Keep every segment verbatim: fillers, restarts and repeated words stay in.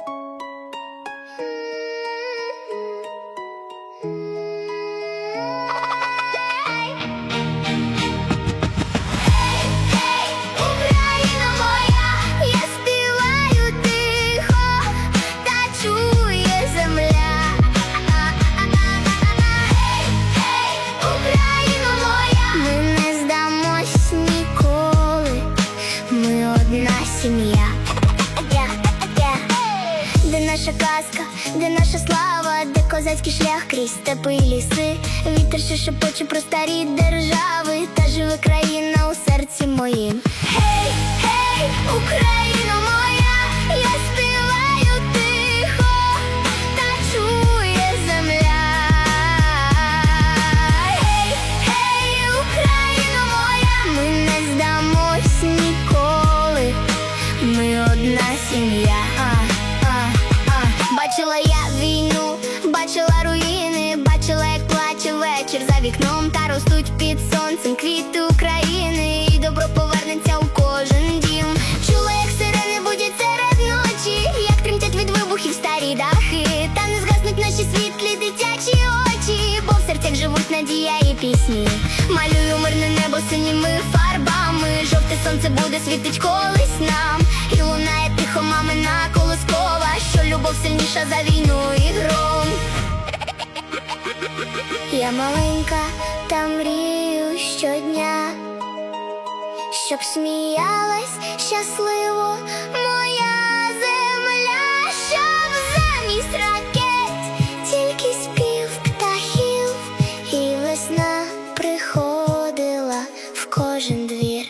Сім'я, де наша казка, де наша слава, де козацький шлях крізь степи і ліси, вітер що шепоче про старі держави, та живе країна у серці моїм. Гей, гей, Україно моя, я співаю тихо, та чує земля. Гей, гей, Україно моя, ми не здамось ніколи. Ми одна сім'я. а, а, а. Бачила я війну, бачила руїни, бачила, як плаче вечір за вікном, та ростуть під сонцем квіти України, і добро повернеться у кожен дім. Чула, як сирени будять серед ночі, як тремтять від вибухів старі дахи, та не згаснуть наші світлі дитячі очі, бо в серцях живуть надія і пісні. Малюю мирне небо синіми фарбами, жовте сонце буде світить колись нам, і лунає тихо мамина колоскова, що любов сильніша за війну і гром. Я маленька, та мрію щодня, щоб сміялась щасливо моя земля, щоб замість ракет тільки спів птахів, і весна приходила в кожен двір.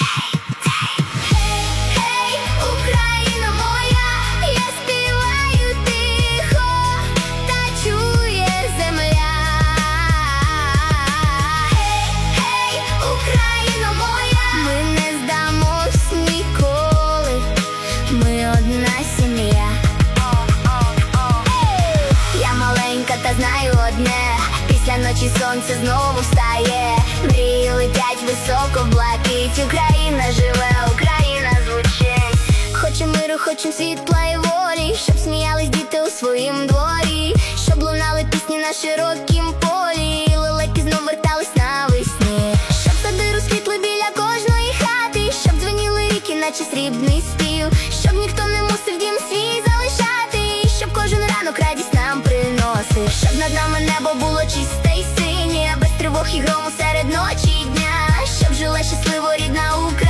Та знаю одне, після ночі сонце знову встає, мрії летять високо в блакить, Україна живе, Україна звучить. Хочем миру, хочем світла і волі, щоб сміялись діти у своїм дворі, щоб лунали пісні на широкім полі, і лелеки знов вертались навесні, щоб сади розквітли біля кожної хати, щоб дзвеніли ріки, наче срібний спів, щоб ніхто не мусив дім свій залишати, щоб кожен ранок радість нам приносив, щоб над нами небо було чисте й синє, без тривог і грому серед ночі й дня, щоб жила щасливо рідна Україна.